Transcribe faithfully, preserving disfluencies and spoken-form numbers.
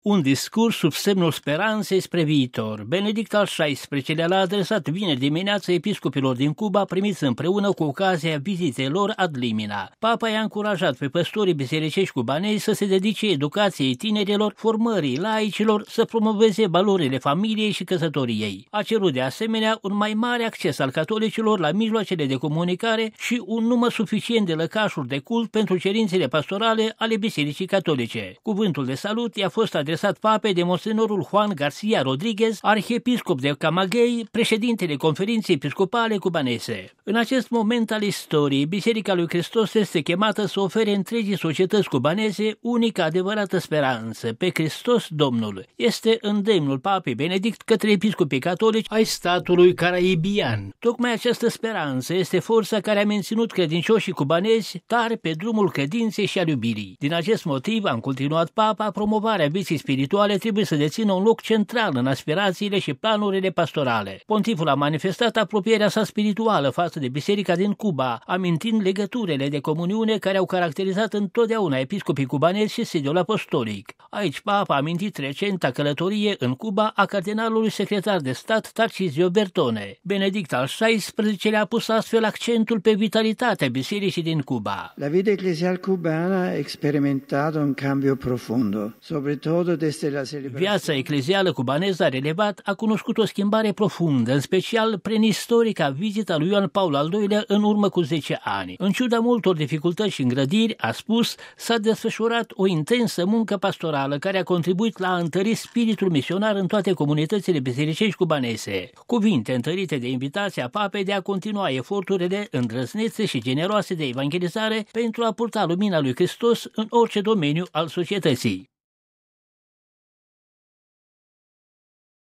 Un discurs sub semnul speranței spre viitor. Benedict al șaisprezecelea l-a adresat vineri dimineața episcopilor din Cuba, primiți împreună cu ocazia vizitei lor ad limina. Papa i-a încurajat pe păstorii bisericești cubanezi să se dedice educației tinerilor, formării laicilor, să promoveze valorile familiei și căsătoriei. A cerut de asemenea un mai mare acces al catolicilor la mijloacele de comunicare și un număr suficient de lăcașuri de cult pentru cerințele pastorale ale Bisericii Catolice. Cuvântul de salut i-a fost adresat papei de monsenorul Juan Garcia Rodriguez, arhiepiscop de Camagüey, președintele Conferinței Episcopale Cubanese. În acest moment al istoriei, Biserica lui Hristos este chemată să ofere întregii societăți cubaneze unica adevărată speranță, pe Hristos Domnul. Este îndemnul papei Benedict către episcopii catolici ai statului caraibian. Tocmai această speranță este forța care a menținut credincioșii cubanezi tari pe drumul credinței și al iubirii. Din acest motiv, am continuat papa, promovarea vieții spirituale trebuie să dețină un loc central în aspirațiile și planurile pastorale. Pontiful a manifestat apropierea sa spirituală față de biserica din Cuba, amintind legăturile de comuniune care au caracterizat întotdeauna episcopii cubanezi și sediul apostolic. Aici papa a amintit recenta călătorie în Cuba a cardinalului secretar de stat Tarcisio Bertone. Benedict al șaisprezecelea a pus astfel accentul pe vitalitatea bisericii din Cuba. La vita eclesial cubana ha experimentato un cambio profondo, soprattutto desde la celebrazione. Viața eclezială cubaneză a relevat a cunoscut o schimbare profundă, în special prin istorica vizita lui Ioan Paul al doilea în urmă cu zece ani. În ciuda multor dificultăți și îngrădiri, a spus, s-a desfășurat o intensă muncă pastorală care a contribuit la a întări spiritul misionar în toate comunitățile bisericești cubanese. Cuvinte întărite de invitația papei de a continua eforturile îndrăznețe și generoase de evangelizare pentru a purta lumina lui Hristos în orice domeniu al societății.